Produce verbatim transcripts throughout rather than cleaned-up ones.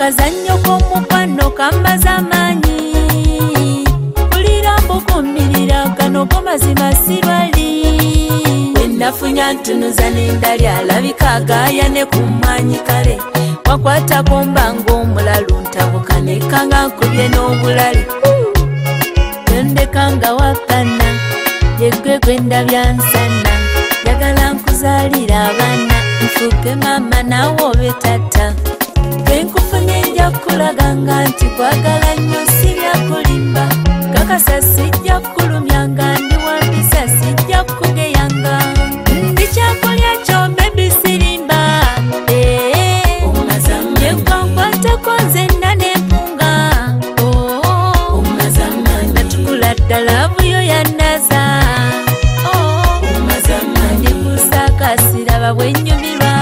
akazannyo k'omukwano kambaza amaanyi pulira mbukumirira gano go mazima sirwali wenafunya ntunuza n'endali alabika agaaya ne ku mwanyi kale wakwatako mbanga omulalu ntabukane nga nkubye n'obulali yondeka nga wakana yegwe gwe ndabya nsana njagala nkuzaalira abaana nfuuke maama naawe obe tata gwe nkufunye nja kulaganga nti kwagala nnyo si byakulimba kakasa sijja kulumyanga ndi wambisa sijja kugeyanga ndi kyakulya kyo bebi sirimba yekwankwatako nzenna n'empunga natukula ddala buyo yannaza ndikusakasiraba bwennyumirwa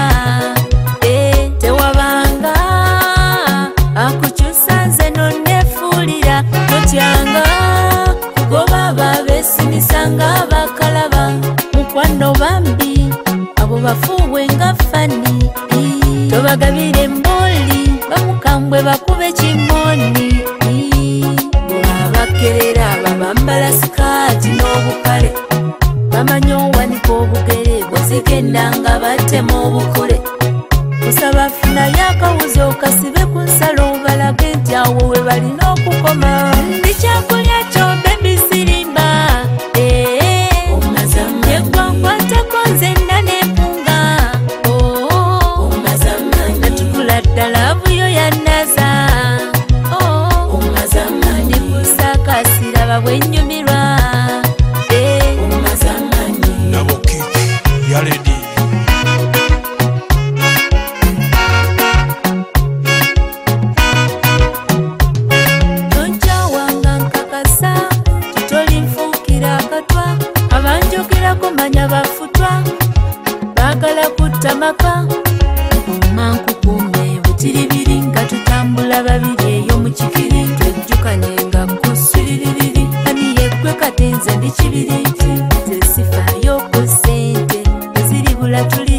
tewabanga akukyusa nze nonnefuulira totyanga kugoba babeesimisanga bakalaba mukwano bambi abo bafuubwe nga fani tobagabire emboli bamukambwe bakube kimoni bwebabakerera babambala sikaati n'obukale bamanya owanika obugere bwezigenda nga batema obukole kusaba funayo akawuzi okasibe ku nsalo balage nti awo we balina okukoma ndi kyakulya kyo bebi sirimba yegwankwatako nzenna n'empunga natukula ddala buyo yannaza ndikusakasiraba bwennyumirwa Yaledi tonjawanga nkakasa titolinfuukira akatwa abanjogerako manya bafutwa baagala kutta maka nkuma nkukume butiribiri nga tutambula babiri eyo mu kikiri twejjukanye nga kusiririri ani yeggwe kati nze ndi kibiriti nze sifaayo ku ssente eziribula tuli